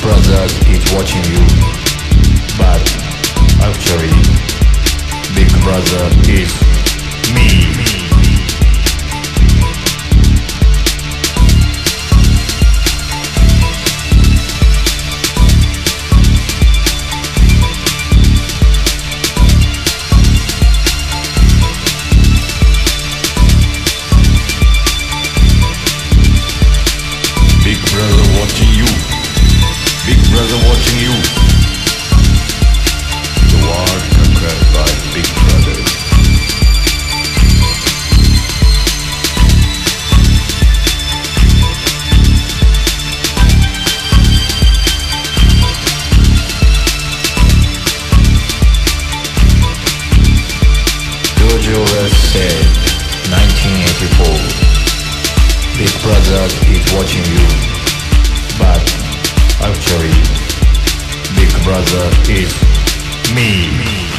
Brother is watching you, but actually Big Brother is me. Big Brother watching you. Big Brother watching you. The world conquered by Big Brother. George Orwell said, 1984. Big Brother is watching you, but actually Big Brother is me.